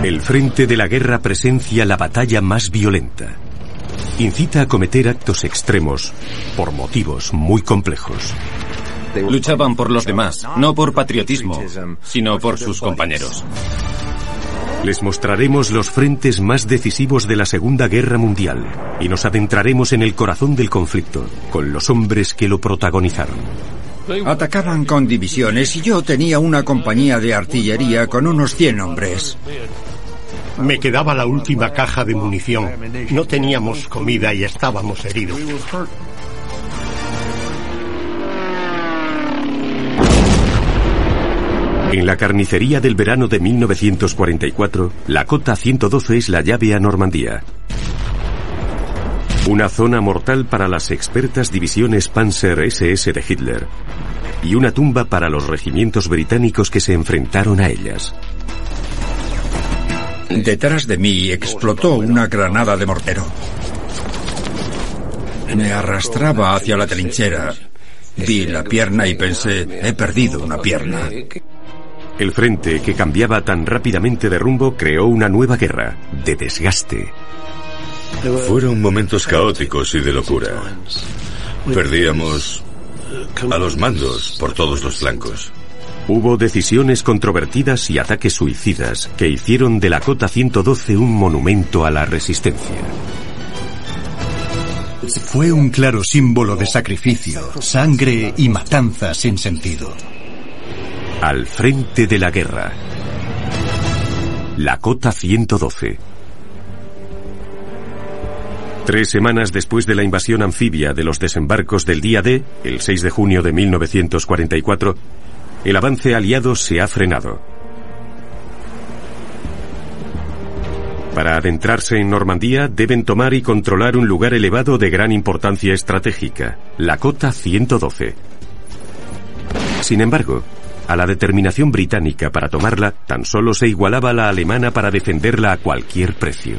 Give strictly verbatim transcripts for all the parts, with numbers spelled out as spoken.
El frente de la guerra presencia la batalla más violenta. Incita a cometer actos extremos por motivos muy complejos. Luchaban por los demás, no por patriotismo, sino por sus compañeros. Les mostraremos los frentes más decisivos de la Segunda Guerra Mundial y nos adentraremos en el corazón del conflicto, con los hombres que lo protagonizaron. Atacaban con divisiones y yo tenía una compañía de artillería con unos cien hombres. Me quedaba la última caja de munición. No teníamos comida y estábamos heridos. En la carnicería del verano de mil novecientos cuarenta y cuatro, la Cota ciento doce es la llave a Normandía. Una zona mortal para las expertas divisiones Panzer ese ese de Hitler y una tumba para los regimientos británicos que se enfrentaron a ellas. Detrás de mí explotó una granada de mortero. Me arrastraba hacia la trinchera. Vi la pierna y pensé, he perdido una pierna. El frente, que cambiaba tan rápidamente de rumbo, creó una nueva guerra, de desgaste. Fueron momentos caóticos y de locura. Perdíamos a los mandos por todos los flancos. Hubo decisiones controvertidas y ataques suicidas que hicieron de la Cota ciento doce un monumento a la resistencia. Fue un claro símbolo de sacrificio, sangre y matanza sin sentido. Al frente de la guerra. La Cota ciento doce. Tres semanas después de la invasión anfibia de los desembarcos del día D, el seis de junio de mil novecientos cuarenta y cuatro, el avance aliado se ha frenado. Para adentrarse en Normandía deben tomar y controlar un lugar elevado de gran importancia estratégica, la Cota ciento doce. Sin embargo, a la determinación británica para tomarla tan solo se igualaba la alemana para defenderla a cualquier precio.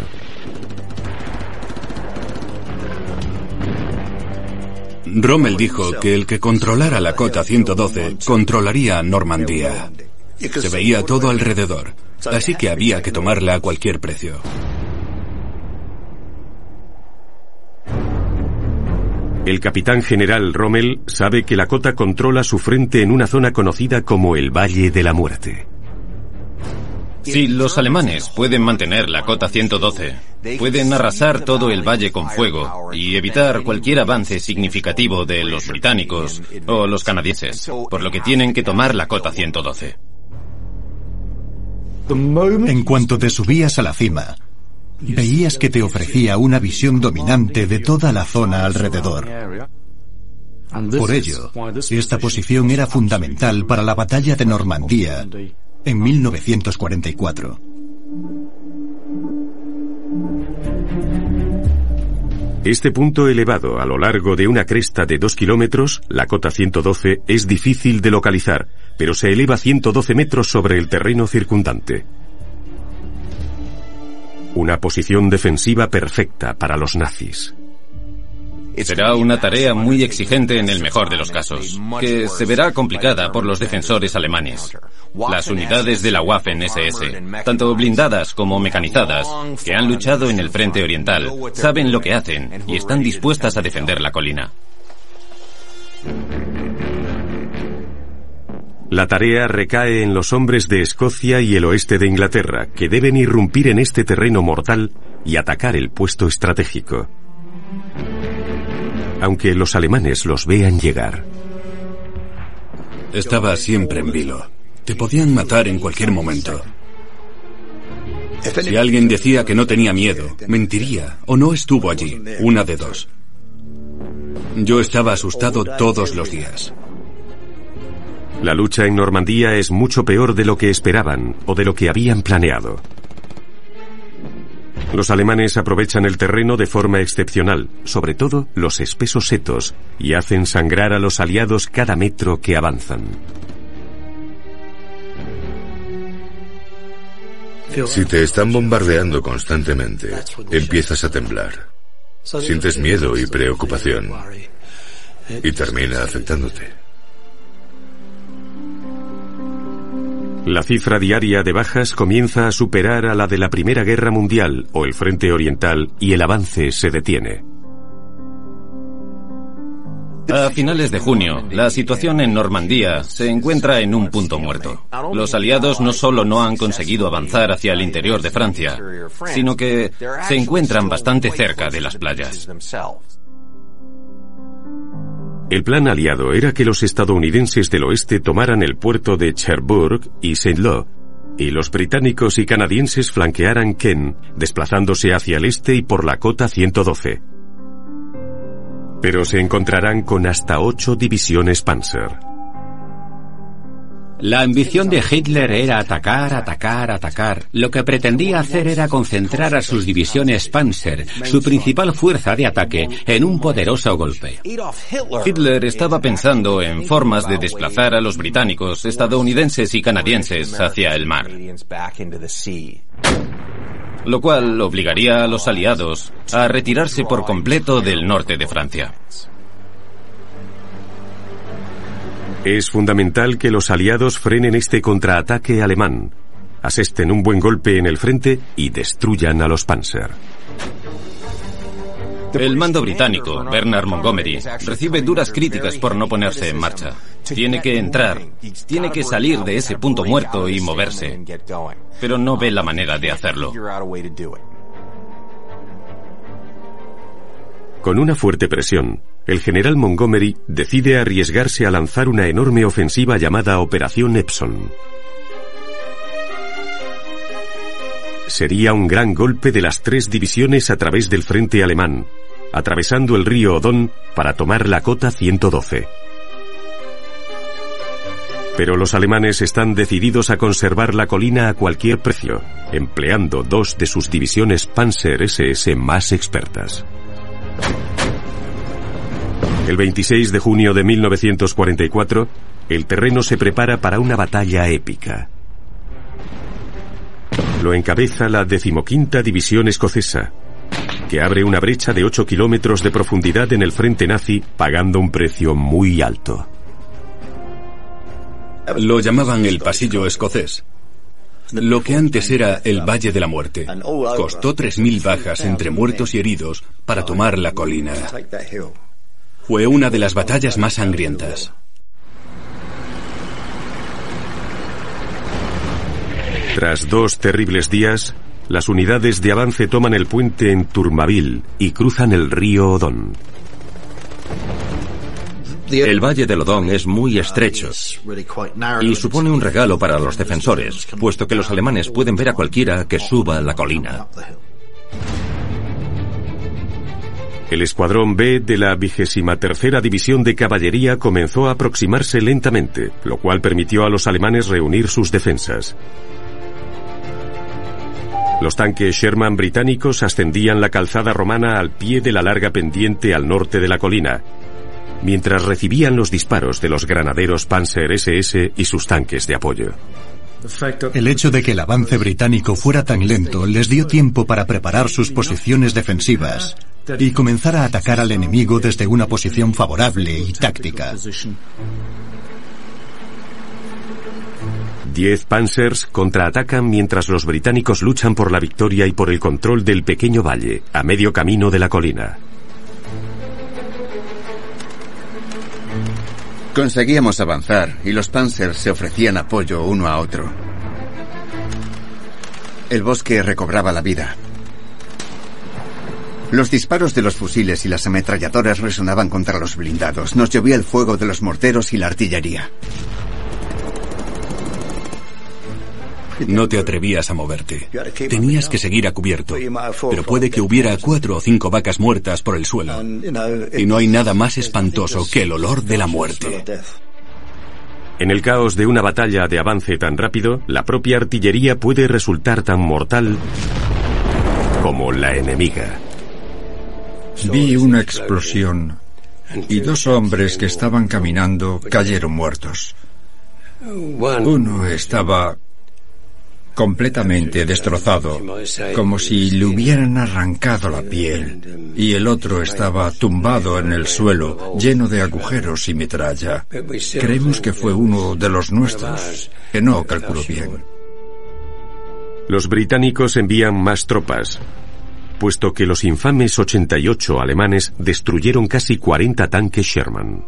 Rommel dijo que el que controlara la Cota ciento doce controlaría Normandía. Se veía todo alrededor, así que había que tomarla a cualquier precio. El capitán general Rommel sabe que la Cota controla su frente en una zona conocida como el Valle de la Muerte. Si los alemanes pueden mantener la Cota ciento doce, pueden arrasar todo el valle con fuego y evitar cualquier avance significativo de los británicos o los canadienses, por lo que tienen que tomar la Cota ciento doce. En cuanto te subías a la cima, veías que te ofrecía una visión dominante de toda la zona alrededor. Por ello, esta posición era fundamental para la batalla de Normandía en mil novecientos cuarenta y cuatro. Este punto elevado a lo largo de una cresta de dos kilómetros, la Cota ciento doce, es difícil de localizar, pero se eleva ciento doce metros sobre el terreno circundante. Una posición defensiva perfecta para los nazis. Será una tarea muy exigente en el mejor de los casos, que se verá complicada por los defensores alemanes. Las unidades de la Waffen ese ese, tanto blindadas como mecanizadas, que han luchado en el frente oriental, saben lo que hacen y están dispuestas a defender la colina. La tarea recae en los hombres de Escocia y el oeste de Inglaterra, que deben irrumpir en este terreno mortal y atacar el puesto estratégico. Aunque los alemanes los vean llegar. Estaba siempre en vilo. Te podían matar en cualquier momento. Si alguien decía que no tenía miedo, mentiría o no estuvo allí, una de dos. Yo estaba asustado todos los días. La lucha en Normandía es mucho peor de lo que esperaban o de lo que habían planeado. Los alemanes aprovechan el terreno de forma excepcional, sobre todo los espesos setos, y hacen sangrar a los aliados cada metro que avanzan. Si te están bombardeando constantemente, empiezas a temblar. Sientes miedo y preocupación, y termina afectándote. La cifra diaria de bajas comienza a superar a la de la Primera Guerra Mundial o el Frente Oriental y el avance se detiene. A finales de junio, la situación en Normandía se encuentra en un punto muerto. Los aliados no solo no han conseguido avanzar hacia el interior de Francia, sino que se encuentran bastante cerca de las playas. El plan aliado era que los estadounidenses del oeste tomaran el puerto de Cherbourg y Saint-Lô, y los británicos y canadienses flanquearan Caen, desplazándose hacia el este y por la cota ciento doce. Pero se encontrarán con hasta ocho divisiones Panzer. La ambición de Hitler era atacar, atacar, atacar. Lo que pretendía hacer era concentrar a sus divisiones Panzer, su principal fuerza de ataque, en un poderoso golpe. Hitler estaba pensando en formas de desplazar a los británicos, estadounidenses y canadienses hacia el mar, lo cual obligaría a los aliados a retirarse por completo del norte de Francia. Es fundamental que los aliados frenen este contraataque alemán, asesten un buen golpe en el frente y destruyan a los Panzer. El mando británico, Bernard Montgomery, recibe duras críticas por no ponerse en marcha. Tiene que entrar, tiene que salir de ese punto muerto y moverse, pero no ve la manera de hacerlo. Con una fuerte presión, el general Montgomery decide arriesgarse a lanzar una enorme ofensiva llamada Operación Epsom. Sería un gran golpe de las tres divisiones a través del frente alemán, atravesando el río Odón para tomar la cota ciento doce. Pero los alemanes están decididos a conservar la colina a cualquier precio, empleando dos de sus divisiones Panzer ese ese más expertas. El veintiséis de junio de mil novecientos cuarenta y cuatro, el terreno se prepara para una batalla épica. Lo encabeza la decimoquinta División Escocesa, que abre una brecha de ocho kilómetros de profundidad en el frente nazi, pagando un precio muy alto. Lo llamaban el Pasillo Escocés. Lo que antes era el Valle de la Muerte. Costó tres mil bajas entre muertos y heridos para tomar la colina. Fue una de las batallas más sangrientas. Tras dos terribles días, las unidades de avance toman el puente en Tourmaville y cruzan el río Odón. El Valle del Odón es muy estrecho y supone un regalo para los defensores, puesto que los alemanes pueden ver a cualquiera que suba la colina. El escuadrón B de la vigésima tercera División de Caballería comenzó a aproximarse lentamente, lo cual permitió a los alemanes reunir sus defensas. Los tanques Sherman británicos ascendían la calzada romana al pie de la larga pendiente al norte de la colina, mientras recibían los disparos de los granaderos Panzer ese ese y sus tanques de apoyo. El hecho de que el avance británico fuera tan lento les dio tiempo para preparar sus posiciones defensivas y comenzar a atacar al enemigo desde una posición favorable y táctica. Diez Panzers contraatacan mientras los británicos luchan por la victoria y por el control del pequeño valle, a medio camino de la colina. Conseguíamos avanzar y los Panzers se ofrecían apoyo uno a otro. El bosque recobraba la vida. Los disparos de los fusiles y las ametralladoras resonaban contra los blindados. Nos llovía el fuego de los morteros y la artillería. No te atrevías a moverte. Tenías que seguir a cubierto. Pero puede que hubiera cuatro o cinco vacas muertas por el suelo. Y no hay nada más espantoso que el olor de la muerte. En el caos de una batalla de avance tan rápido, la propia artillería puede resultar tan mortal como la enemiga. Vi una explosión y dos hombres que estaban caminando cayeron muertos. Uno estaba completamente destrozado, como si le hubieran arrancado la piel, y el otro estaba tumbado en el suelo, lleno de agujeros y metralla. Creemos que fue uno de los nuestros, que no calculó bien. Los británicos envían más tropas, puesto que los infames ochenta y ocho alemanes destruyeron casi cuarenta tanques Sherman.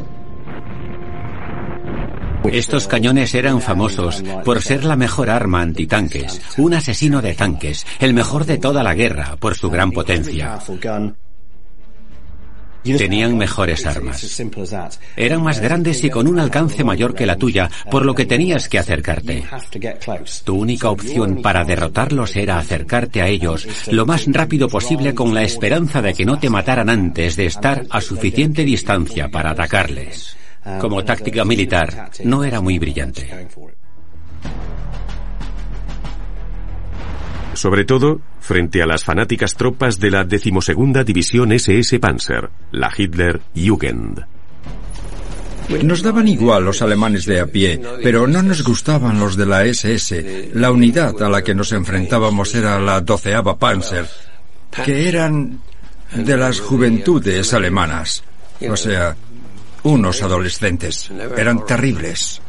Estos cañones eran famosos por ser la mejor arma antitanques, un asesino de tanques, el mejor de toda la guerra por su gran potencia. Tenían mejores armas. Eran más grandes y con un alcance mayor que la tuya, por lo que tenías que acercarte. Tu única opción para derrotarlos era acercarte a ellos lo más rápido posible con la esperanza de que no te mataran antes de estar a suficiente distancia para atacarles. Como táctica militar, no era muy brillante. Sobre todo, frente a las fanáticas tropas de la decimosegunda División ese ese Panzer, la Hitler Jugend. Nos daban igual los alemanes de a pie, pero no nos gustaban los de la ese ese. La unidad a la que nos enfrentábamos era la doceava Panzer, que eran de las juventudes alemanas. O sea, unos adolescentes. Eran terribles.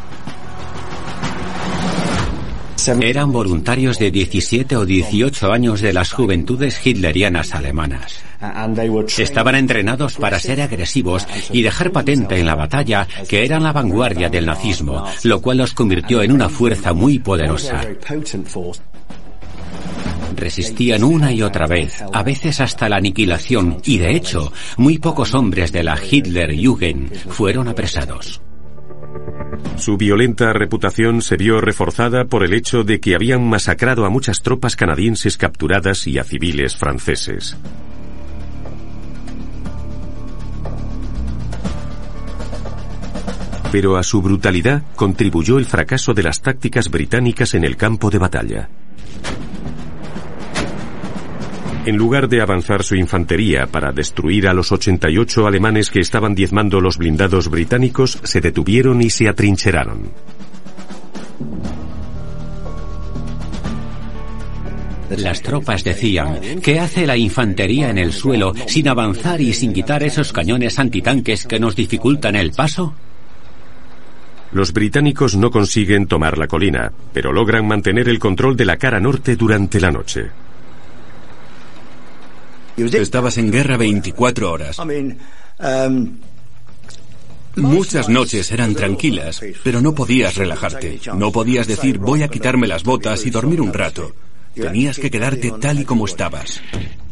Eran voluntarios de diecisiete o dieciocho años de las juventudes hitlerianas alemanas. Estaban entrenados para ser agresivos y dejar patente en la batalla que eran la vanguardia del nazismo, lo cual los convirtió en una fuerza muy poderosa. Resistían una y otra vez, a veces hasta la aniquilación, y de hecho, muy pocos hombres de la Hitler-Jugend fueron apresados. Su violenta reputación se vio reforzada por el hecho de que habían masacrado a muchas tropas canadienses capturadas y a civiles franceses. Pero a su brutalidad contribuyó el fracaso de las tácticas británicas en el campo de batalla. En lugar de avanzar su infantería para destruir a los ochenta y ocho alemanes que estaban diezmando los blindados británicos, se detuvieron y se atrincheraron. Las tropas decían, ¿qué hace la infantería en el suelo sin avanzar y sin quitar esos cañones antitanques que nos dificultan el paso? Los británicos no consiguen tomar la colina, pero logran mantener el control de la cara norte durante la noche. Estabas en guerra veinticuatro horas. Muchas noches eran tranquilas, pero no podías relajarte. No podías decir, voy a quitarme las botas y dormir un rato. Tenías que quedarte tal y como estabas.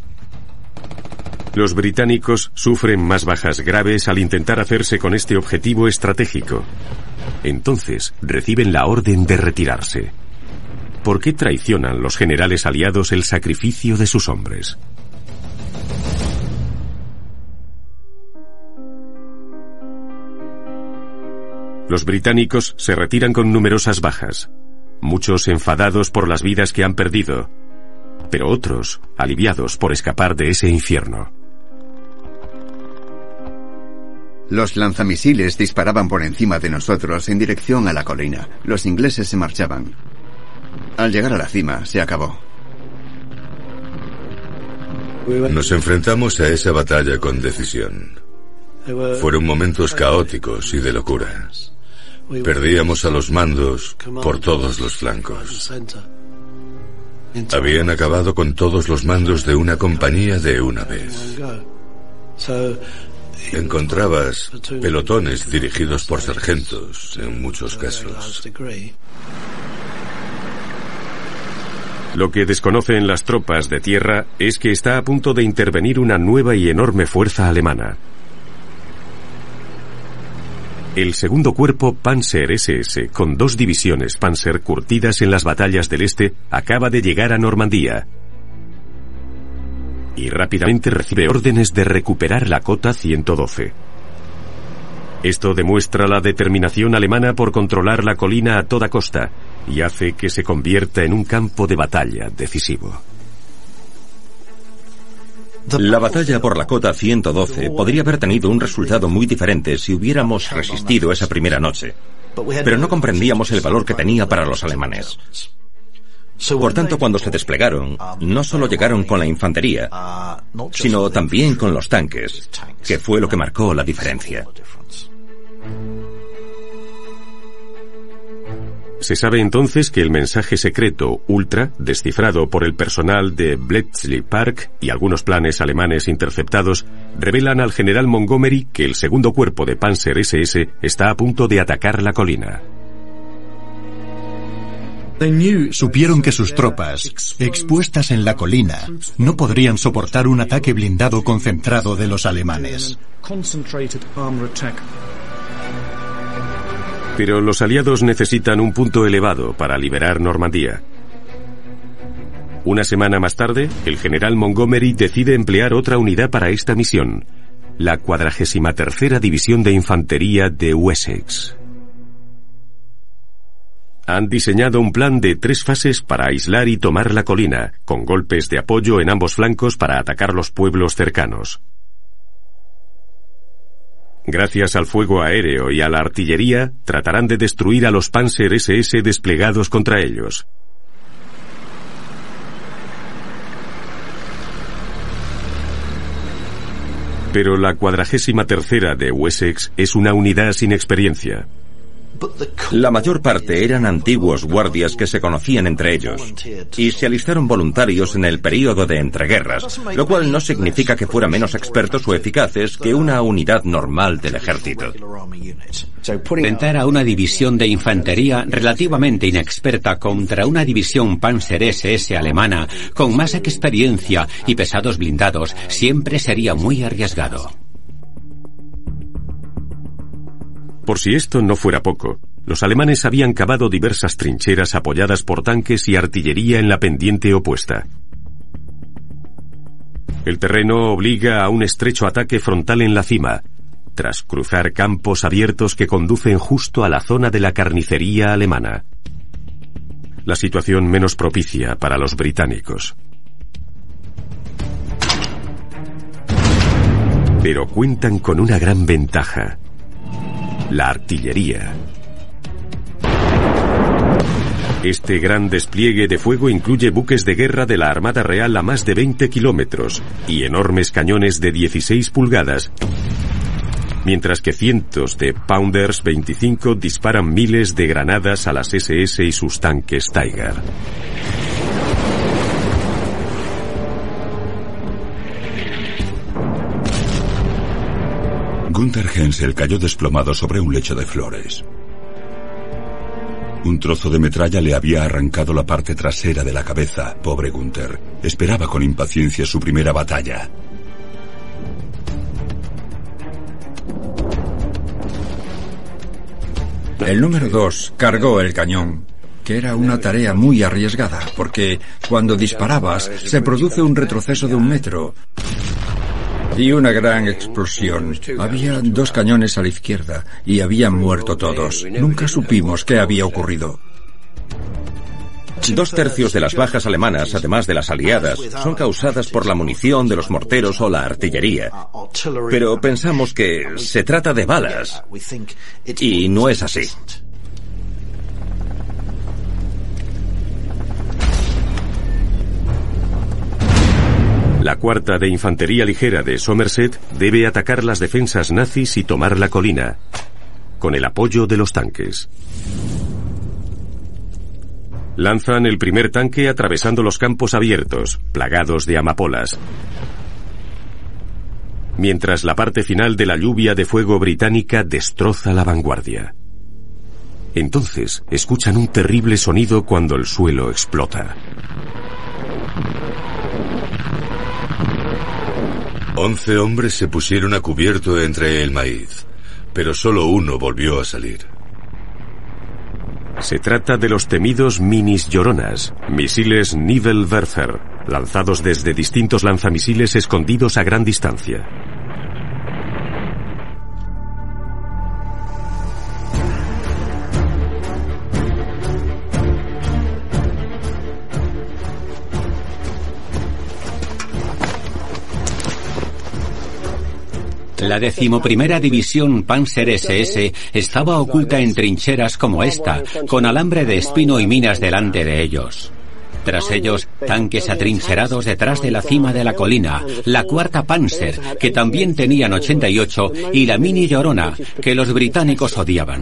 Los británicos sufren más bajas graves al intentar hacerse con este objetivo estratégico. Entonces reciben la orden de retirarse. ¿Por qué traicionan los generales aliados el sacrificio de sus hombres? Los británicos se retiran con numerosas bajas, muchos enfadados por las vidas que han perdido, pero otros aliviados por escapar de ese infierno. Los lanzamisiles disparaban por encima de nosotros en dirección a la colina. Los ingleses se marchaban. Al llegar a la cima, se acabó. Nos enfrentamos a esa batalla con decisión. Fueron momentos caóticos y de locura. Perdíamos a los mandos por todos los flancos. Habían acabado con todos los mandos de una compañía de una vez. Encontrabas pelotones dirigidos por sargentos, en muchos casos. Lo que desconocen las tropas de tierra es que está a punto de intervenir una nueva y enorme fuerza alemana. El segundo cuerpo Panzer ese ese, con dos divisiones Panzer curtidas en las batallas del Este, acaba de llegar a Normandía y rápidamente recibe órdenes de recuperar la cota ciento doce. Esto demuestra la determinación alemana por controlar la colina a toda costa y hace que se convierta en un campo de batalla decisivo. La batalla por la cota ciento doce podría haber tenido un resultado muy diferente si hubiéramos resistido esa primera noche, pero no comprendíamos el valor que tenía para los alemanes. Por tanto, cuando se desplegaron, no solo llegaron con la infantería, sino también con los tanques, que fue lo que marcó la diferencia. Se sabe entonces que el mensaje secreto Ultra, descifrado por el personal de Bletchley Park y algunos planes alemanes interceptados, revelan al general Montgomery que el segundo cuerpo de Panzer ese ese está a punto de atacar la colina. Supieron que sus tropas, expuestas en la colina, no podrían soportar un ataque blindado concentrado de los alemanes. Pero los aliados necesitan un punto elevado para liberar Normandía. Una semana más tarde, el general Montgomery decide emplear otra unidad para esta misión, la cuadragésima tercera División de Infantería de Wessex. Han diseñado un plan de tres fases para aislar y tomar la colina, con golpes de apoyo en ambos flancos para atacar los pueblos cercanos. Gracias al fuego aéreo y a la artillería, tratarán de destruir a los Panzer ese ese desplegados contra ellos. Pero la cuadragésima tercera de Wessex es una unidad sin experiencia. La mayor parte eran antiguos guardias que se conocían entre ellos y se alistaron voluntarios en el período de entreguerras, lo cual no significa que fueran menos expertos o eficaces que una unidad normal del ejército. Enfrentar a una división de infantería relativamente inexperta contra una división Panzer ese ese alemana con más experiencia y pesados blindados siempre sería muy arriesgado. Por si esto no fuera poco, los alemanes habían cavado diversas trincheras apoyadas por tanques y artillería en la pendiente opuesta. El terreno obliga a un estrecho ataque frontal en la cima, tras cruzar campos abiertos que conducen justo a la zona de la carnicería alemana. La situación menos propicia para los británicos. Pero cuentan con una gran ventaja: la artillería. Este gran despliegue de fuego incluye buques de guerra de la Armada Real a más de veinte kilómetros y enormes cañones de dieciséis pulgadas, mientras que cientos de Pounders veinticinco disparan miles de granadas a las ese ese y sus tanques Tiger. Gunther Hensel cayó desplomado sobre un lecho de flores. Un trozo de metralla le había arrancado la parte trasera de la cabeza. Pobre Gunther. Esperaba con impaciencia su primera batalla. El número dos cargó el cañón, que era una tarea muy arriesgada, porque cuando disparabas se produce un retroceso de un metro y una gran explosión. Había dos cañones a la izquierda y habían muerto todos. Nunca supimos qué había ocurrido. Dos tercios de las bajas alemanas, además de las aliadas, son causadas por la munición de los morteros o la artillería. Pero pensamos que se trata de balas. Y no es así. La cuarta de Infantería Ligera de Somerset debe atacar las defensas nazis y tomar la colina, con el apoyo de los tanques. Lanzan el primer tanque atravesando los campos abiertos, plagados de amapolas, mientras la parte final de la lluvia de fuego británica destroza la vanguardia. Entonces escuchan un terrible sonido cuando el suelo explota. Once hombres se pusieron a cubierto entre el maíz, pero solo uno volvió a salir. Se trata de los temidos Minis Lloronas, misiles Nivelwerfer, lanzados desde distintos lanzamisiles escondidos a gran distancia. La decimoprimera división Panzer ese ese estaba oculta en trincheras como esta, con alambre de espino y minas delante de ellos. Tras ellos, tanques atrincherados detrás de la cima de la colina, la cuarta Panzer, que también tenían ochenta y ocho, y la Mini Llorona, que los británicos odiaban.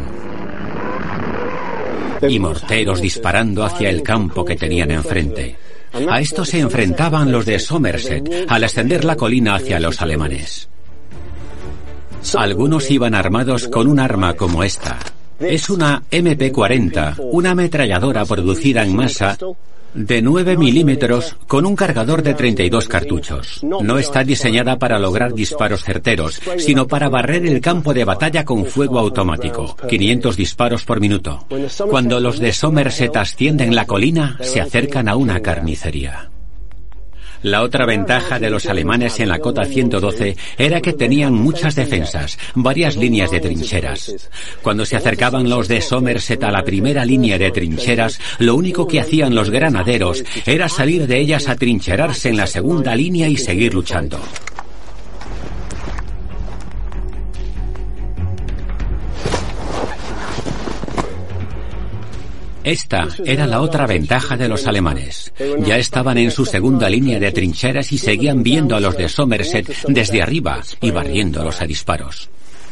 Y morteros disparando hacia el campo que tenían enfrente. A esto se enfrentaban los de Somerset al ascender la colina hacia los alemanes. Algunos iban armados con un arma como esta. Es una eme pe cuarenta, una ametralladora producida en masa de nueve milímetros con un cargador de treinta y dos cartuchos. No está diseñada para lograr disparos certeros, sino para barrer el campo de batalla con fuego automático, quinientos disparos por minuto. Cuando los de Somerset ascienden la colina, se acercan a una carnicería. La otra ventaja de los alemanes en la cota ciento doce era que tenían muchas defensas, varias líneas de trincheras. Cuando se acercaban los de Somerset a la primera línea de trincheras, lo único que hacían los granaderos era salir de ellas a trincherarse en la segunda línea y seguir luchando. Esta era la otra ventaja de los alemanes. Ya estaban en su segunda línea de trincheras y seguían viendo a los de Somerset desde arriba y barriéndolos a disparos.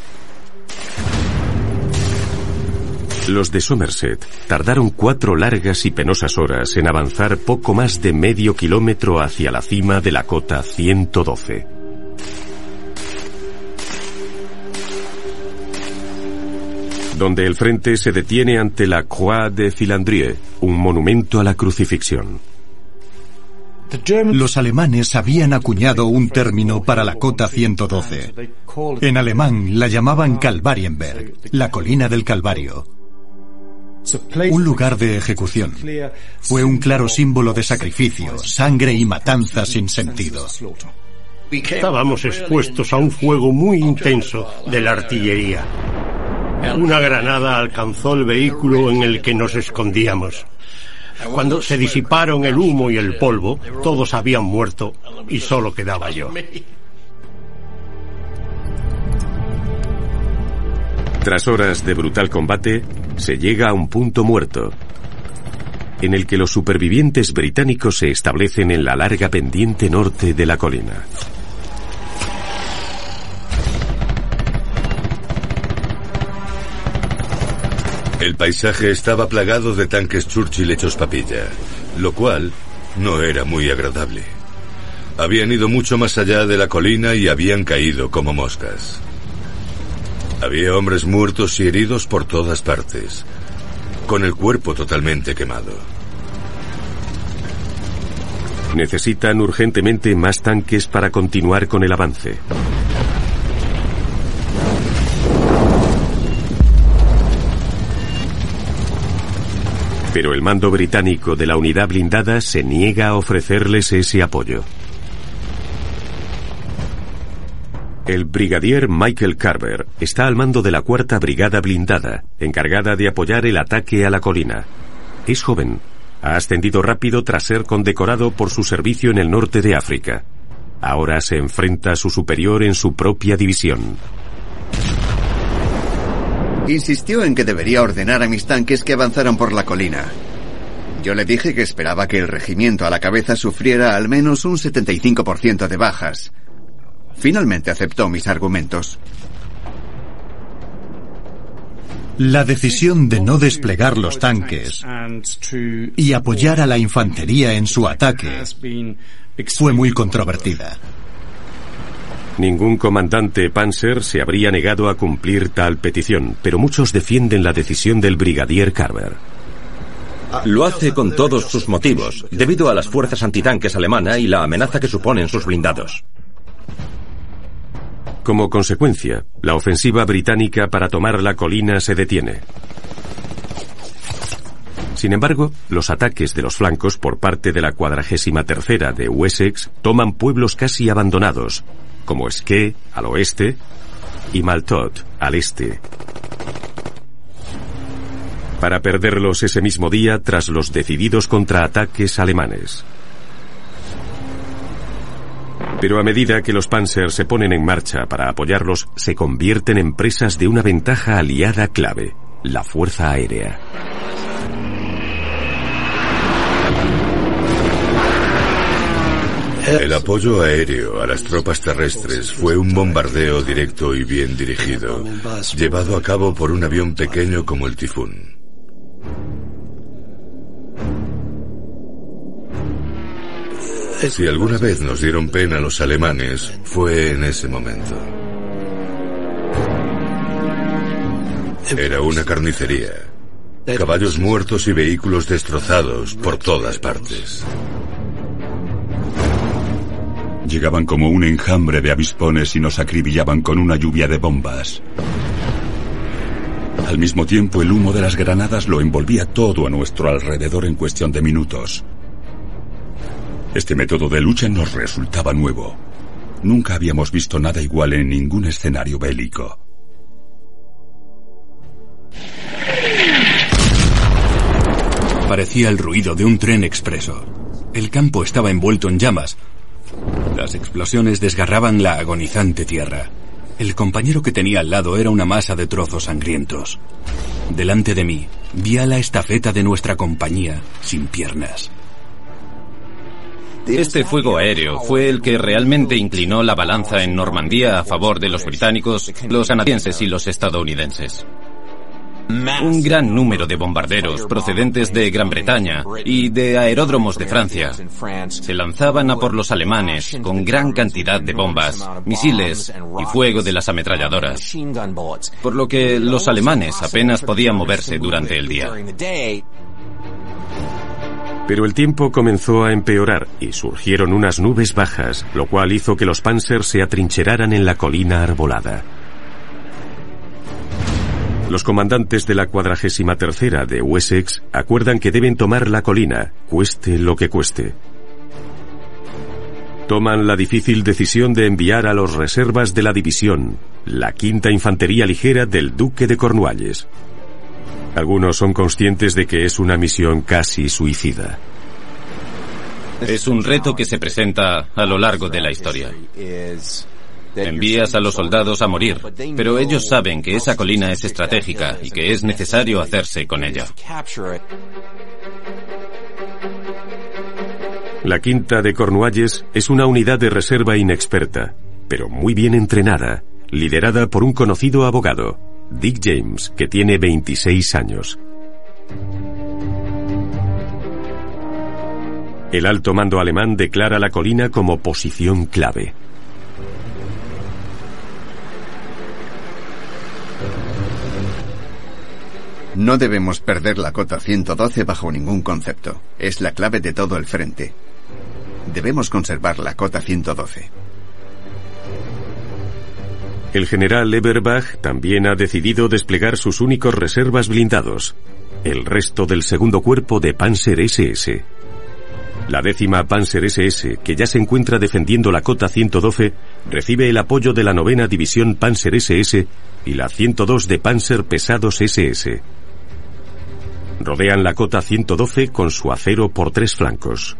Los de Somerset tardaron cuatro largas y penosas horas en avanzar poco más de medio kilómetro hacia la cima de la cota ciento doce. Donde el frente se detiene ante la Croix de Filandrie, un monumento a la crucifixión. Los alemanes habían acuñado un término para la cota ciento doce. En alemán la llamaban Kalvarienberg, la colina del Calvario. Un lugar de ejecución. Fue un claro símbolo de sacrificio, sangre y matanza sin sentido. Estábamos expuestos a un fuego muy intenso de la artillería. Una granada alcanzó el vehículo en el que nos escondíamos. Cuando se disiparon el humo y el polvo, todos habían muerto y solo quedaba yo. Tras horas de brutal combate, se llega a un punto muerto, en el que los supervivientes británicos se establecen en la larga pendiente norte de la colina. El paisaje estaba plagado de tanques Churchill hechos papilla, lo cual no era muy agradable. Habían ido mucho más allá de la colina y habían caído como moscas. Había hombres muertos y heridos por todas partes, con el cuerpo totalmente quemado. Necesitan urgentemente más tanques para continuar con el avance. Pero el mando británico de la unidad blindada se niega a ofrecerles ese apoyo. El brigadier Michael Carver está al mando de la cuarta brigada blindada, encargada de apoyar el ataque a la colina. Es joven. Ha ascendido rápido tras ser condecorado por su servicio en el norte de África. Ahora se enfrenta a su superior en su propia división. Insistió en que debería ordenar a mis tanques que avanzaran por la colina. Yo le dije que esperaba que el regimiento a la cabeza sufriera al menos un setenta y cinco por ciento de bajas. Finalmente aceptó mis argumentos. La decisión de no desplegar los tanques y apoyar a la infantería en su ataque fue muy controvertida. Ningún comandante Panzer se habría negado a cumplir tal petición, pero muchos defienden la decisión del brigadier Carver. Lo hace con todos sus motivos, debido a las fuerzas antitanques alemana y la amenaza que suponen sus blindados. Como consecuencia, la ofensiva británica para tomar la colina se detiene. Sin embargo, los ataques de los flancos por parte de la cuadragésima tercera de Wessex toman pueblos casi abandonados, como Ske, al oeste, y Maltot, al este, para perderlos ese mismo día tras los decididos contraataques alemanes. Pero a medida que los Panzer se ponen en marcha para apoyarlos, se convierten en presas de una ventaja aliada clave, la fuerza aérea. El apoyo aéreo a las tropas terrestres fue un bombardeo directo y bien dirigido, llevado a cabo por un avión pequeño como el Tifún. Si alguna vez nos dieron pena los alemanes, fue en ese momento. Era una carnicería. Caballos muertos y vehículos destrozados por todas partes. Llegaban como un enjambre de avispones y nos acribillaban con una lluvia de bombas. Al mismo tiempo, el humo de las granadas lo envolvía todo a nuestro alrededor en cuestión de minutos. Este método de lucha nos resultaba nuevo. Nunca habíamos visto nada igual en ningún escenario bélico. Parecía el ruido de un tren expreso. El campo estaba envuelto en llamas. Las explosiones desgarraban la agonizante tierra. El compañero que tenía al lado era una masa de trozos sangrientos. Delante de mí, vi a la estafeta de nuestra compañía, sin piernas. Este fuego aéreo fue el que realmente inclinó la balanza en Normandía a favor de los británicos, los canadienses y los estadounidenses. Un gran número de bombarderos procedentes de Gran Bretaña y de aeródromos de Francia se lanzaban a por los alemanes con gran cantidad de bombas, misiles y fuego de las ametralladoras, por lo que los alemanes apenas podían moverse durante el día. Pero el tiempo comenzó a empeorar y surgieron unas nubes bajas, lo cual hizo que los Panzer se atrincheraran en la colina arbolada. Los comandantes de la cuadragésima tercera de Wessex acuerdan que deben tomar la colina, cueste lo que cueste. Toman la difícil decisión de enviar a los reservas de la división, la quinta Infantería Ligera del Duque de Cornualles. Algunos son conscientes de que es una misión casi suicida. Es un reto que se presenta a lo largo de la historia. Envías a los soldados a morir, pero ellos saben que esa colina es estratégica y que es necesario hacerse con ella. La quinta de Cornualles es una unidad de reserva inexperta, pero muy bien entrenada, liderada por un conocido abogado, Dick James, que tiene veintiséis años. El alto mando alemán declara la colina como posición clave. No debemos perder la cota ciento doce bajo ningún concepto. Es la clave de todo el frente. Debemos conservar la cota ciento doce. El general Eberbach también ha decidido desplegar sus únicos reservas blindados, el resto del segundo cuerpo de Panzer ese ese. La décima Panzer ese ese, que ya se encuentra defendiendo la cota ciento doce, recibe el apoyo de la novena División Panzer ese ese y la ciento dos de Panzer Pesados ese ese. Rodean la cota ciento doce con su acero por tres flancos.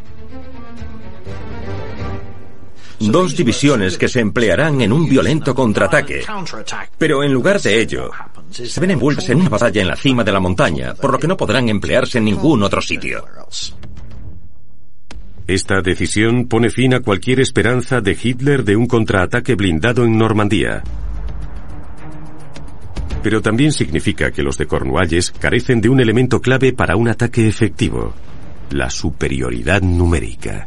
Dos divisiones que se emplearán en un violento contraataque. Pero en lugar de ello, se ven envueltas en una batalla en la cima de la montaña, por lo que no podrán emplearse en ningún otro sitio. Esta decisión pone fin a cualquier esperanza de Hitler de un contraataque blindado en Normandía. Pero también significa que los de Cornualles carecen de un elemento clave para un ataque efectivo: la superioridad numérica.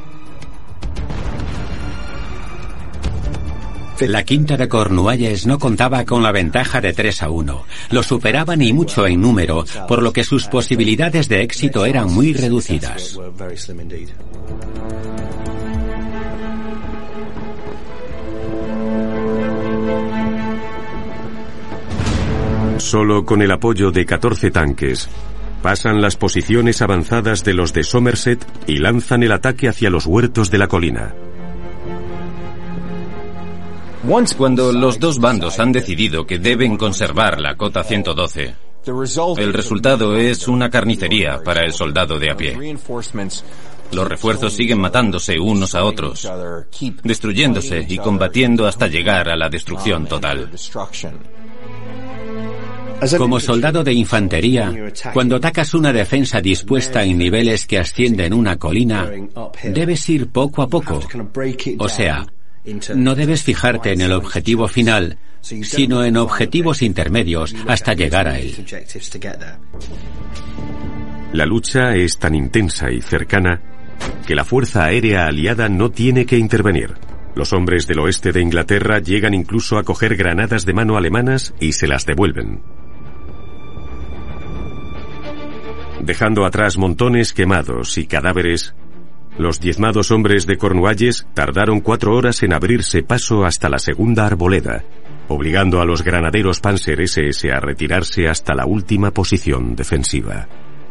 La quinta de Cornualles no contaba con la ventaja de tres a uno. Lo superaban y mucho en número, por lo que sus posibilidades de éxito eran muy reducidas. Solo con el apoyo de catorce tanques, pasan las posiciones avanzadas de los de Somerset y lanzan el ataque hacia los huertos de la colina. Cuando los dos bandos han decidido que deben conservar la cota ciento doce, el resultado es una carnicería para el soldado de a pie. Los refuerzos siguen matándose unos a otros, destruyéndose y combatiendo hasta llegar a la destrucción total. Como soldado de infantería, cuando atacas una defensa dispuesta en niveles que ascienden una colina, debes ir poco a poco. O sea, no debes fijarte en el objetivo final, sino en objetivos intermedios hasta llegar a él. La lucha es tan intensa y cercana que la fuerza aérea aliada no tiene que intervenir. Los hombres del oeste de Inglaterra llegan incluso a coger granadas de mano alemanas y se las devuelven, dejando atrás montones quemados y cadáveres. Los diezmados hombres de Cornualles tardaron cuatro horas en abrirse paso hasta la segunda arboleda, obligando a los granaderos Panzer ese ese a retirarse hasta la última posición defensiva.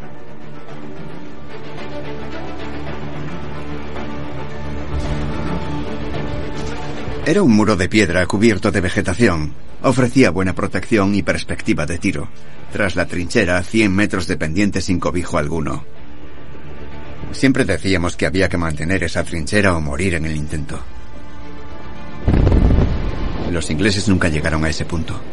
Era un muro de piedra cubierto de vegetación. Ofrecía buena protección y perspectiva de tiro. Tras la trinchera, cien metros de pendiente sin cobijo alguno. Siempre decíamos que había que mantener esa trinchera o morir en el intento. Los ingleses nunca llegaron a ese punto.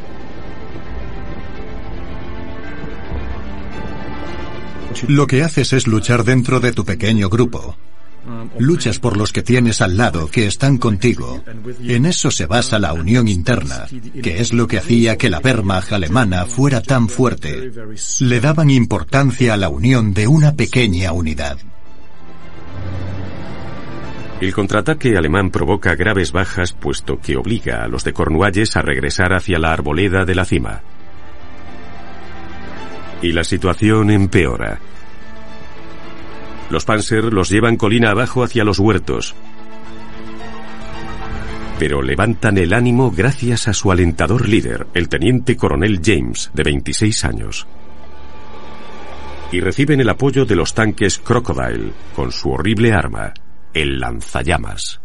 Lo que haces es luchar dentro de tu pequeño grupo. Luchas por los que tienes al lado, que están contigo. En eso se basa la unión interna, que es lo que hacía que la Wehrmacht alemana fuera tan fuerte. Le daban importancia a la unión de una pequeña unidad. El contraataque alemán provoca graves bajas, puesto que obliga a los de Cornualles a regresar hacia la arboleda de la cima. Y la situación empeora. Los Panzer los llevan colina abajo hacia los huertos, pero levantan el ánimo gracias a su alentador líder, el teniente coronel James, de veintiséis años. Y reciben el apoyo de los tanques Crocodile, con su horrible arma, el lanzallamas.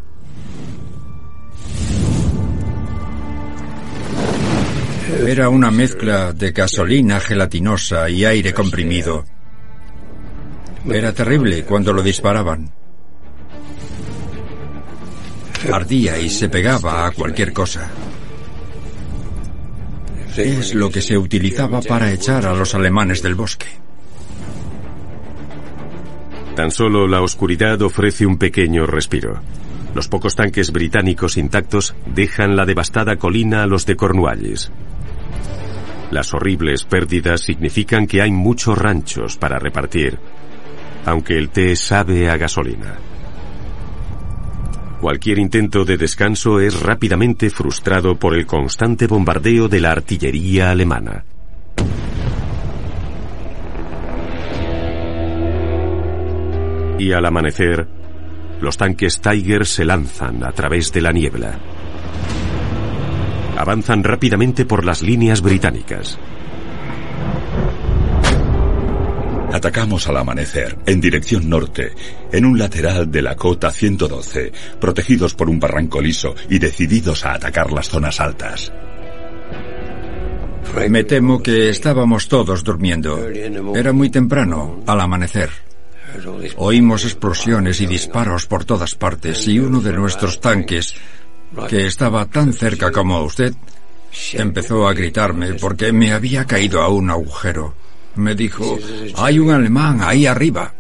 Era una mezcla de gasolina gelatinosa y aire comprimido. Era terrible cuando lo disparaban. Ardía y se pegaba a cualquier cosa. Es lo que se utilizaba para echar a los alemanes del bosque. Tan solo la oscuridad ofrece un pequeño respiro. Los pocos tanques británicos intactos dejan la devastada colina a los de Cornualles. Las horribles pérdidas significan que hay muchos ranchos para repartir, aunque el té sabe a gasolina. Cualquier intento de descanso es rápidamente frustrado por el constante bombardeo de la artillería alemana. Y al amanecer, los tanques Tiger se lanzan a través de la niebla. Avanzan rápidamente por las líneas británicas. Atacamos al amanecer, en dirección norte, en un lateral de la cota ciento doce, protegidos por un barranco liso y decididos a atacar las zonas altas. Me temo que estábamos todos durmiendo. Era muy temprano, al amanecer. Oímos explosiones y disparos por todas partes y uno de nuestros tanques, que estaba tan cerca como usted, empezó a gritarme porque me había caído a un agujero. Me dijo, hay un alemán ahí arriba.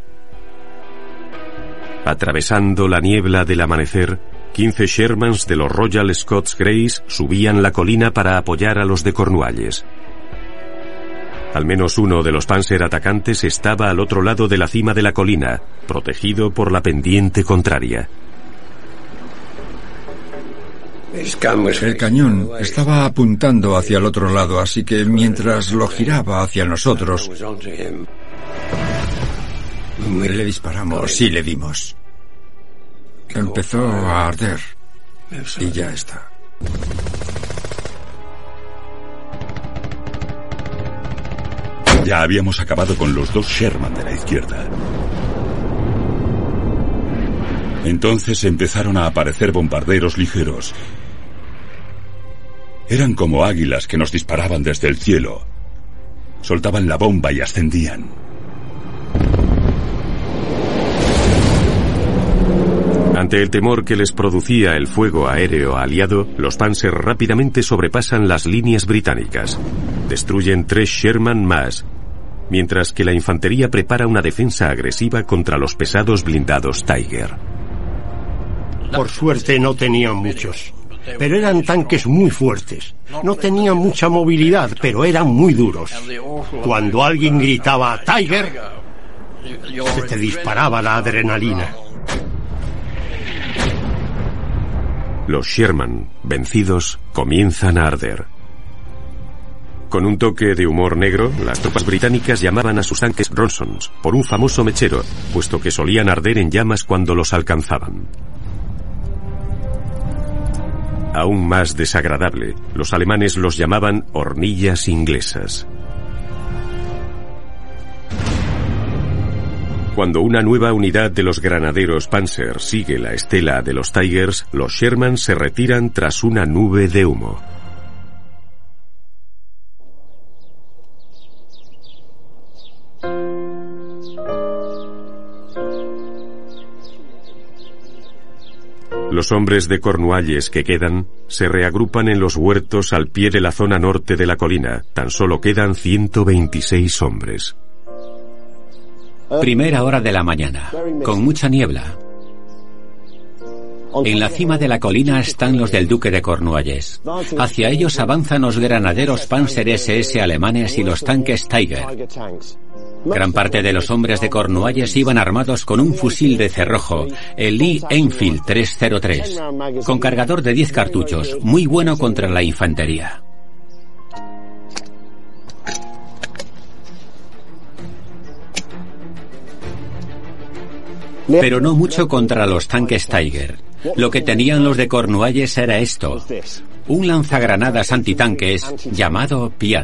Atravesando la niebla del amanecer, quince Shermans de los Royal Scots Greys subían la colina para apoyar a los de Cornualles. Al menos uno de los Panzer atacantes estaba al otro lado de la cima de la colina, protegido por la pendiente contraria. El cañón estaba apuntando hacia el otro lado, así que mientras lo giraba hacia nosotros, le disparamos y le dimos. Empezó a arder y ya está. Ya habíamos acabado con los dos Sherman de la izquierda. Entonces empezaron a aparecer bombarderos ligeros. Eran como águilas que nos disparaban desde el cielo. Soltaban la bomba y ascendían. Ante el temor que les producía el fuego aéreo aliado, los Panzer rápidamente sobrepasan las líneas británicas. destruyen tres Sherman más, mientras que la infantería prepara una defensa agresiva contra los pesados blindados Tiger. Por suerte no tenían muchos, pero eran tanques muy fuertes. No tenían mucha movilidad, pero eran muy duros. Cuando alguien gritaba "Tiger", se te disparaba la adrenalina. Los Sherman, vencidos, comienzan a arder. Con un toque de humor negro, las tropas británicas llamaban a sus tanques Ronsons, por un famoso mechero, puesto que solían arder en llamas cuando los alcanzaban. Aún más desagradable, los alemanes los llamaban hornillas inglesas. Cuando una nueva unidad de los granaderos Panzer sigue la estela de los Tigers, los Sherman se retiran tras una nube de humo. Los hombres de Cornualles que quedan se reagrupan en los huertos al pie de la zona norte de la colina. Tan solo quedan ciento veintiséis hombres. Primera hora de la mañana, con mucha niebla. En la cima de la colina están los del duque de Cornualles. Hacia ellos avanzan los granaderos Panzer ese ese alemanes y los tanques Tiger. Gran parte de los hombres de Cornualles iban armados con un fusil de cerrojo, el Lee Enfield trescientos tres, con cargador de diez cartuchos, muy bueno contra la infantería. Pero no mucho contra los tanques Tiger. Lo que tenían los de Cornualles era esto: un lanzagranadas antitanques llamado Piat.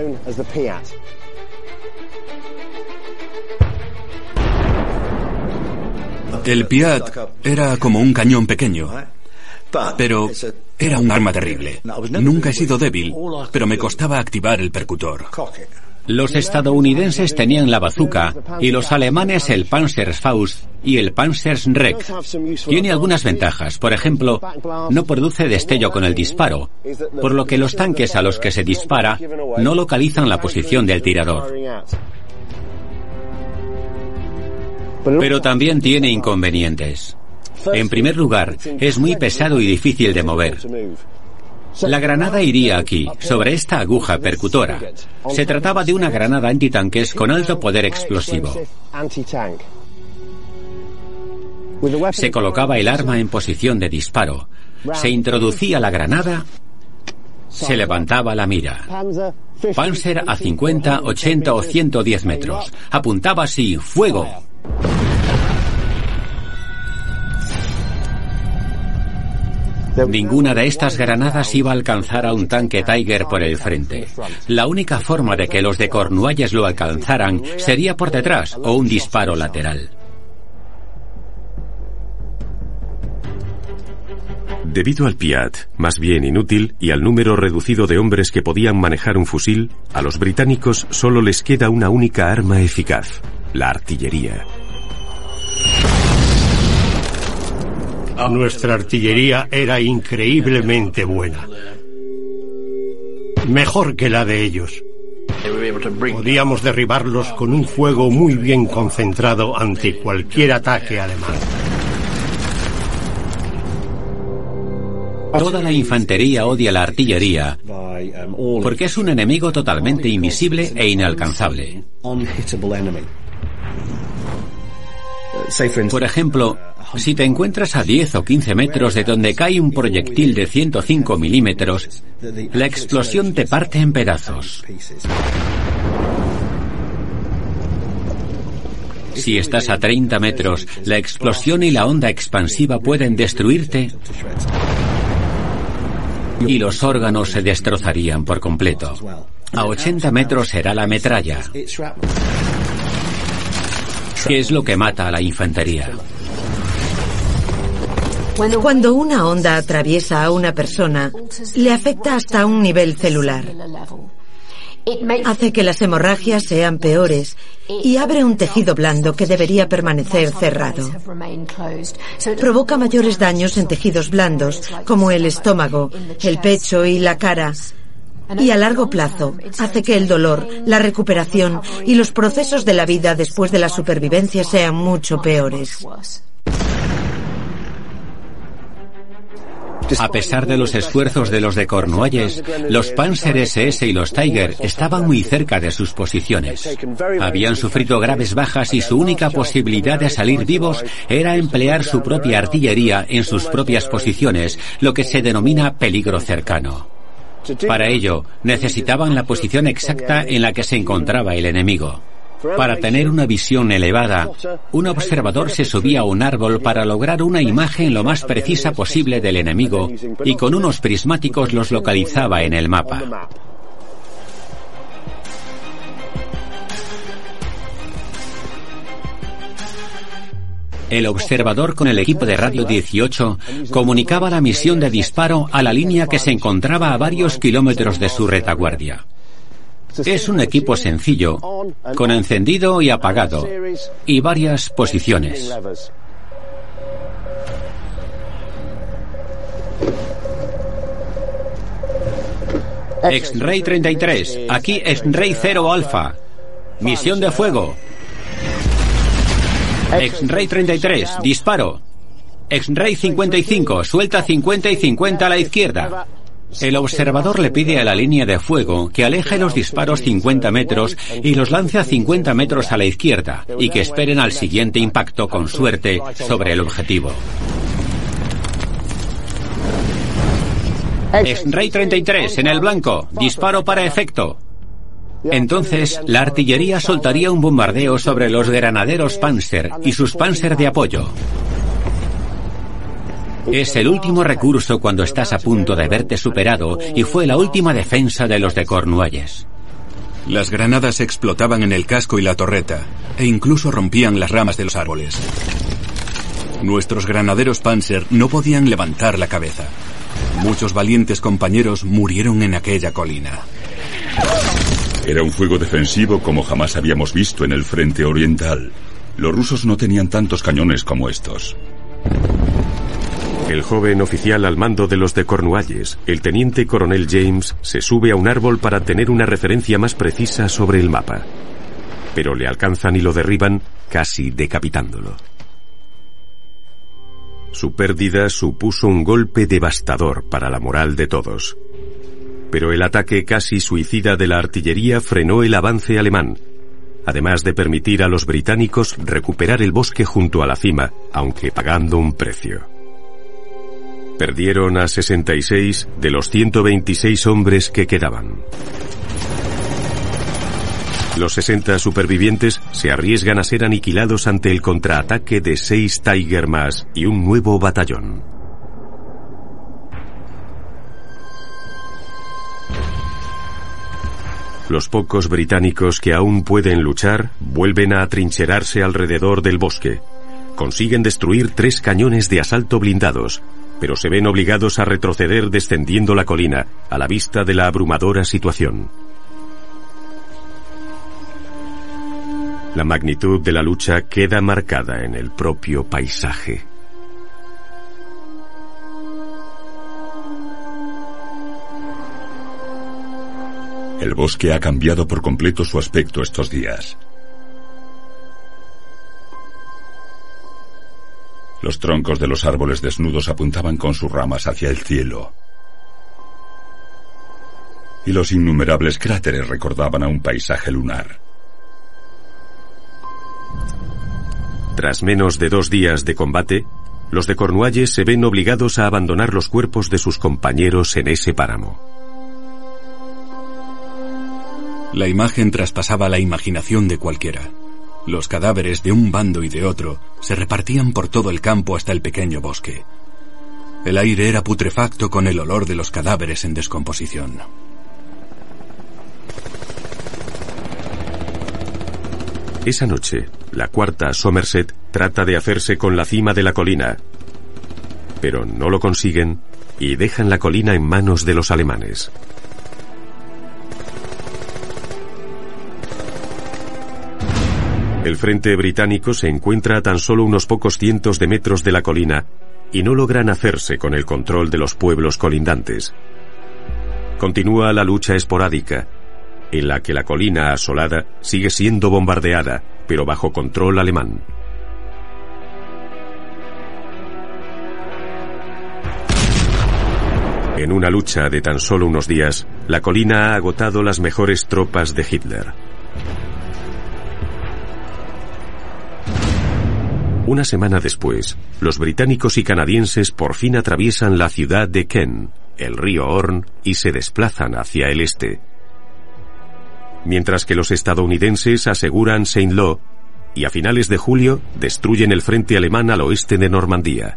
El Piat era como un cañón pequeño, pero era un arma terrible. Nunca he sido débil, pero me costaba activar el percutor. Los estadounidenses tenían la bazooka y los alemanes el Panzerfaust y el Panzerschreck. Tiene algunas ventajas. Por ejemplo, no produce destello con el disparo, por lo que los tanques a los que se dispara no localizan la posición del tirador. Pero también tiene inconvenientes. En primer lugar, es muy pesado y difícil de mover. La granada iría aquí, sobre esta aguja percutora. Se trataba de una granada antitanques con alto poder explosivo. Se colocaba el arma en posición de disparo. Se introducía la granada. Se levantaba la mira. Panzer a cincuenta, ochenta o ciento diez metros. Apuntaba así: ¡fuego! Ninguna de estas granadas iba a alcanzar a un tanque Tiger por el frente. La única forma de que los de Cornualles lo alcanzaran sería por detrás o un disparo lateral. Debido al Piat, más bien inútil, y al número reducido de hombres que podían manejar un fusil, a los británicos solo les queda una única arma eficaz: la artillería. Nuestra artillería era increíblemente buena. Mejor que la de ellos. Podíamos derribarlos con un fuego muy bien concentrado ante cualquier ataque alemán. Toda la infantería odia la artillería porque es un enemigo totalmente invisible e inalcanzable. Por ejemplo, si te encuentras a diez o quince metros de donde cae un proyectil de ciento cinco milímetros, la explosión te parte en pedazos. Si estás a treinta metros, la explosión y la onda expansiva pueden destruirte y los órganos se destrozarían por completo. A ochenta metros será la metralla, que es lo que mata a la infantería. Cuando una onda atraviesa a una persona, le afecta hasta un nivel celular. Hace que las hemorragias sean peores y abre un tejido blando que debería permanecer cerrado. Provoca mayores daños en tejidos blandos, como el estómago, el pecho y la cara, Y a largo plazo hace que el dolor, la recuperación y los procesos de la vida después de la supervivencia sean mucho peores. A pesar de los esfuerzos de los de Cornualles, los Panzer ese ese y los Tiger estaban muy cerca de sus posiciones. Habían sufrido graves bajas y su única posibilidad de salir vivos era emplear su propia artillería en sus propias posiciones, lo que se denomina peligro cercano. Para ello, necesitaban la posición exacta en la que se encontraba el enemigo. Para tener una visión elevada, un observador se subía a un árbol para lograr una imagen lo más precisa posible del enemigo y con unos prismáticos los localizaba en el mapa. El observador con el equipo de radio dieciocho comunicaba la misión de disparo a la línea que se encontraba a varios kilómetros de su retaguardia. Es un equipo sencillo, con encendido y apagado, y varias posiciones. X-Ray treinta y tres, aquí X-Ray cero Alfa. Misión de fuego. X-Ray treinta y tres, disparo. X-Ray cincuenta y cinco, suelta cincuenta y cincuenta a la izquierda. El observador le pide a la línea de fuego que aleje los disparos cincuenta metros y los lance a cincuenta metros a la izquierda y que esperen al siguiente impacto con suerte sobre el objetivo. X-Ray treinta y tres, en el blanco, disparo para efecto. Entonces, la artillería soltaría un bombardeo sobre los granaderos Panzer y sus Panzer de apoyo. Es el último recurso cuando estás a punto de verte superado y fue la última defensa de los de Cornualles. Las granadas explotaban en el casco y la torreta e incluso rompían las ramas de los árboles. Nuestros granaderos Panzer no podían levantar la cabeza. Muchos valientes compañeros murieron en aquella colina. Era un fuego defensivo como jamás habíamos visto en el frente oriental. Los rusos no tenían tantos cañones como estos. El joven oficial al mando de los de Cornualles, el teniente coronel James, se sube a un árbol para tener una referencia más precisa sobre el mapa. Pero le alcanzan y lo derriban, casi decapitándolo. Su pérdida supuso un golpe devastador para la moral de todos. Pero el ataque casi suicida de la artillería frenó el avance alemán, además de permitir a los británicos recuperar el bosque junto a la cima, aunque pagando un precio. Perdieron a sesenta y seis de los ciento veintiséis hombres que quedaban. Los sesenta supervivientes se arriesgan a ser aniquilados ante el contraataque de seis Tiger más y un nuevo batallón. Los pocos británicos que aún pueden luchar vuelven a atrincherarse alrededor del bosque. Consiguen destruir tres cañones de asalto blindados, pero se ven obligados a retroceder descendiendo la colina a la vista de la abrumadora situación. La magnitud de la lucha queda marcada en el propio paisaje. El bosque ha cambiado por completo su aspecto estos días. Los troncos de los árboles desnudos apuntaban con sus ramas hacia el cielo. Y los innumerables cráteres recordaban a un paisaje lunar. Tras menos de dos días de combate, los de Cornualles se ven obligados a abandonar los cuerpos de sus compañeros en ese páramo. La imagen traspasaba la imaginación de cualquiera. Los cadáveres de un bando y de otro se repartían por todo el campo hasta el pequeño bosque. El aire era putrefacto con el olor de los cadáveres en descomposición. Esa noche, la cuarta Somerset trata de hacerse con la cima de la colina, pero no lo consiguen y dejan la colina en manos de los alemanes. El frente británico se encuentra a tan solo unos pocos cientos de metros de la colina y no logran hacerse con el control de los pueblos colindantes. Continúa la lucha esporádica, en la que la colina asolada sigue siendo bombardeada, pero bajo control alemán. En una lucha de tan solo unos días, la colina ha agotado las mejores tropas de Hitler. Una semana después, los británicos y canadienses por fin atraviesan la ciudad de Caen, el río Orne, y se desplazan hacia el este. Mientras que los estadounidenses aseguran Saint-Lô y a finales de julio destruyen el frente alemán al oeste de Normandía.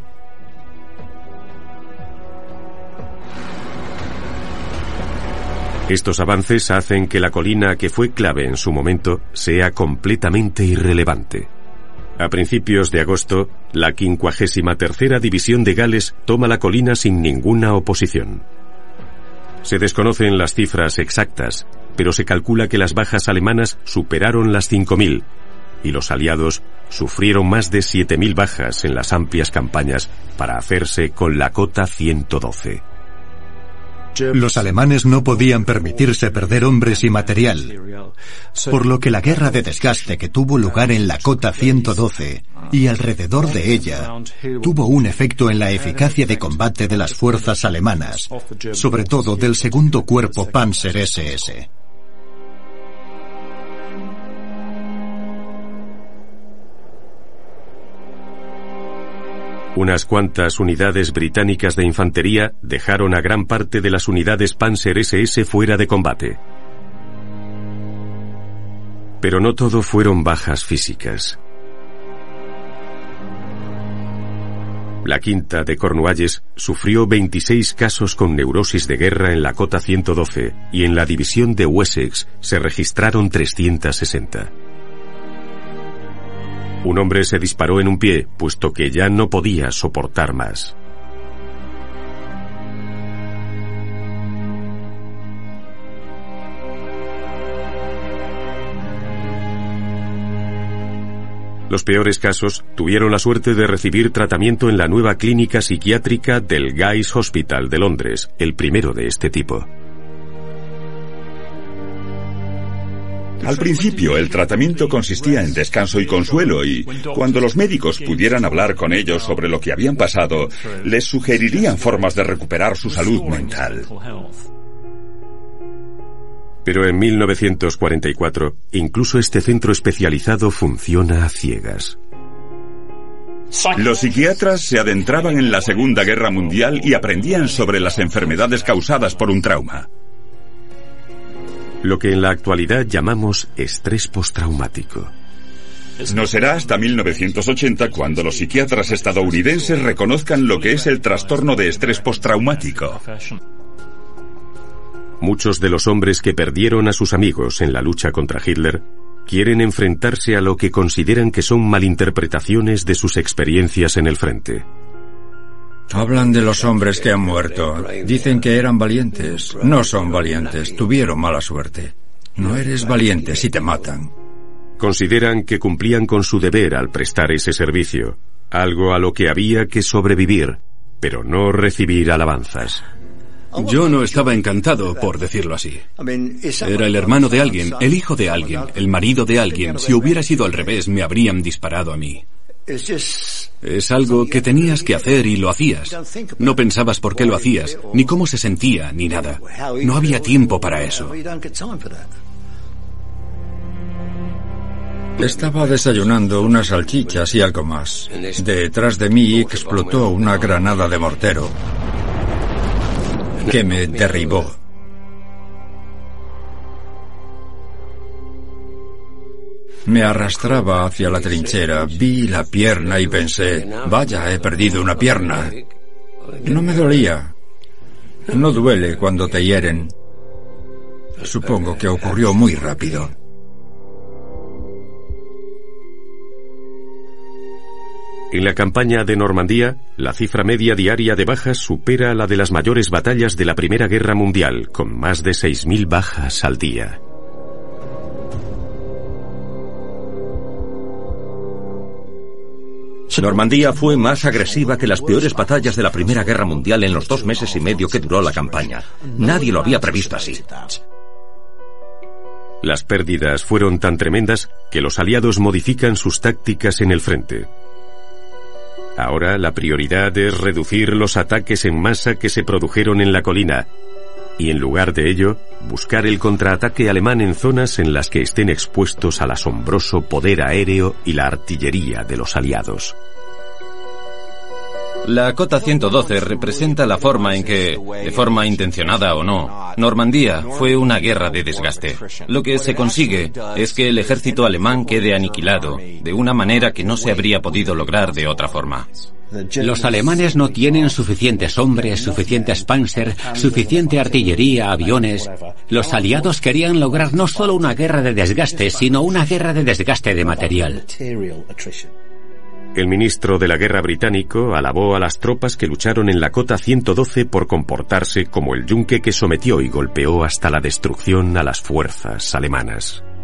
Estos avances hacen que la colina que fue clave en su momento sea completamente irrelevante. A principios de agosto, la quincuagésima tercera División de Gales toma la colina sin ninguna oposición. Se desconocen las cifras exactas, pero se calcula que las bajas alemanas superaron las cinco mil, y los aliados sufrieron más de siete mil bajas en las amplias campañas para hacerse con la cota ciento doce. Los alemanes no podían permitirse perder hombres y material, por lo que la guerra de desgaste que tuvo lugar en la cota ciento doce y alrededor de ella tuvo un efecto en la eficacia de combate de las fuerzas alemanas, sobre todo del segundo cuerpo Panzer ese ese. Unas cuantas unidades británicas de infantería dejaron a gran parte de las unidades Panzer ese ese fuera de combate. Pero no todo fueron bajas físicas. La quinta de Cornualles sufrió veintiséis casos con neurosis de guerra en la cota ciento doce y en la división de Wessex se registraron trescientos sesenta. Un hombre se disparó en un pie, puesto que ya no podía soportar más. Los peores casos tuvieron la suerte de recibir tratamiento en la nueva clínica psiquiátrica del Guy's Hospital de Londres, el primero de este tipo. Al principio, el tratamiento consistía en descanso y consuelo y, cuando los médicos pudieran hablar con ellos sobre lo que habían pasado, les sugerirían formas de recuperar su salud mental. Pero en mil novecientos cuarenta y cuatro, incluso este centro especializado funciona a ciegas. Los psiquiatras se adentraban en la Segunda Guerra Mundial y aprendían sobre las enfermedades causadas por un trauma. Lo que en la actualidad llamamos estrés postraumático. No será hasta mil novecientos ochenta cuando los psiquiatras estadounidenses reconozcan lo que es el trastorno de estrés postraumático. Muchos de los hombres que perdieron a sus amigos en la lucha contra Hitler quieren enfrentarse a lo que consideran que son malinterpretaciones de sus experiencias en el frente. Hablan de los hombres que han muerto. Dicen que eran valientes. No son valientes, tuvieron mala suerte. No eres valiente si te matan. Consideran que cumplían con su deber al prestar ese servicio, algo a lo que había que sobrevivir, pero no recibir alabanzas. Yo no estaba encantado, por decirlo así. Era el hermano de alguien, el hijo de alguien, el marido de alguien. Si hubiera sido al revés, me habrían disparado a mí. Es algo que tenías que hacer y lo hacías. No pensabas por qué lo hacías, ni cómo se sentía, ni nada. No había tiempo para eso. Estaba desayunando unas salchichas y algo más. Detrás de mí explotó una granada de mortero que me derribó. Me arrastraba hacia la trinchera, vi la pierna y pensé, vaya, he perdido una pierna. No me dolía. No duele cuando te hieren. Supongo que ocurrió muy rápido. En la campaña de Normandía, la cifra media diaria de bajas supera la de las mayores batallas de la Primera Guerra Mundial, con más de seis mil bajas al día. Normandía fue más agresiva que las peores batallas de la Primera Guerra Mundial en los dos meses y medio que duró la campaña. Nadie lo había previsto así. Las pérdidas fueron tan tremendas que los aliados modifican sus tácticas en el frente. Ahora la prioridad es reducir los ataques en masa que se produjeron en la colina y, en lugar de ello, buscar el contraataque alemán en zonas en las que estén expuestos al asombroso poder aéreo y la artillería de los aliados. La cota ciento doce representa la forma en que, de forma intencionada o no, Normandía fue una guerra de desgaste. Lo que se consigue es que el ejército alemán quede aniquilado, de una manera que no se habría podido lograr de otra forma. Los alemanes no tienen suficientes hombres, suficientes Panzer, suficiente artillería, aviones. Los aliados querían lograr no solo una guerra de desgaste, sino una guerra de desgaste de material. El ministro de la Guerra británico alabó a las tropas que lucharon en la cota ciento doce por comportarse como el yunque que sometió y golpeó hasta la destrucción a las fuerzas alemanas.